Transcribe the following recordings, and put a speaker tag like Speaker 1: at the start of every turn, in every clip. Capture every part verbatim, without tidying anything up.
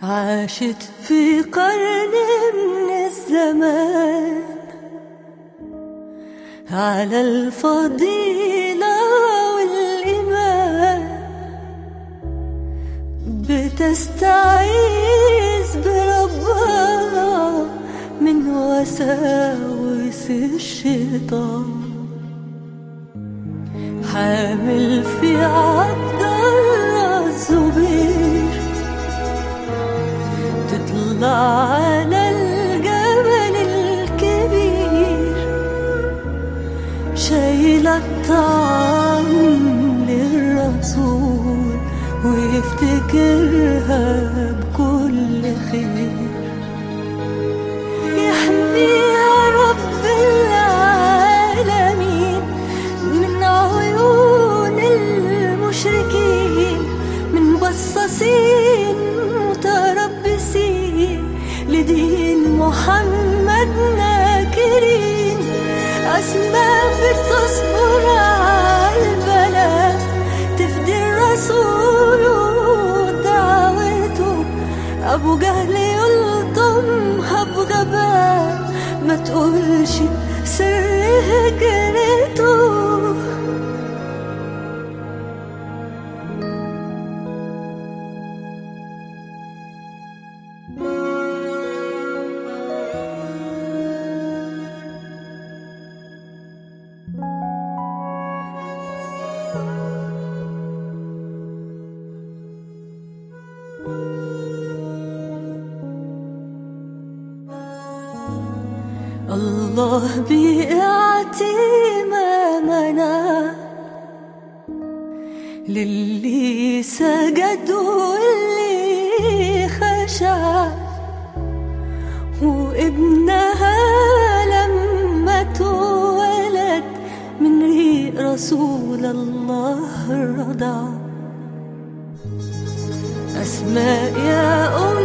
Speaker 1: عاشت في قرن من الزمان على الفضيلة والإيمان، بتستعيذ بربها من وساوس الشيطان. حامل في عبد الله الزبير، تطلع على الجبل الكبير، شايلة الطعام للرسول ويفتكرها بكل خير. يحميها رب العالمين من عيون المشركين، من بصاصين متربصين لدين محمد ناكرين. أسماء بتصبر على البلاء، تفدي الرسول ودعوته. أبو جهل يلطمها بغباء، ما تقولش سر هجرته. الله بيعطي ما منع للي سجد واللي خشع، وابنها لما اتولد من ريق رسول الله رضع. أسماء يا أم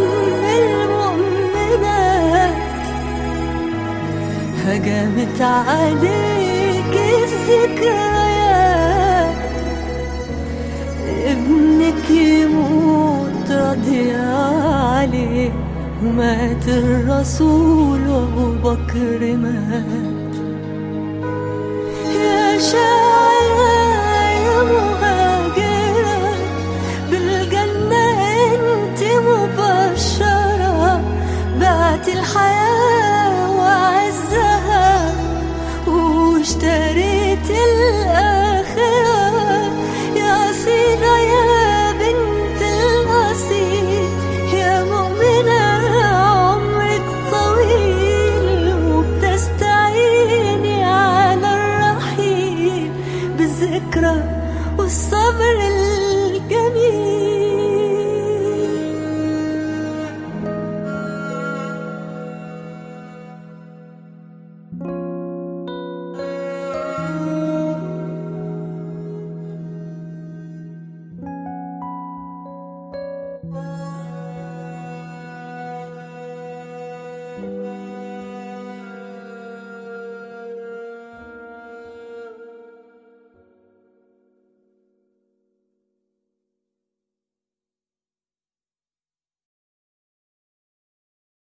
Speaker 1: المؤمنات، هجمت عليك الذكريات. ابنك يموت راضي عليه، ومات الرسول وابو بكر مات. يا شاعرة يا مهاجرة بالجنة انت مبشرة، بعت الحياة وعزها واشتريت الآخرة. يا أصيلة يا بنت الأصيل، يا مؤمنة عمرك طويل، وبتستعيني على الرحيل بالذكرى والصبر الجميل. Oh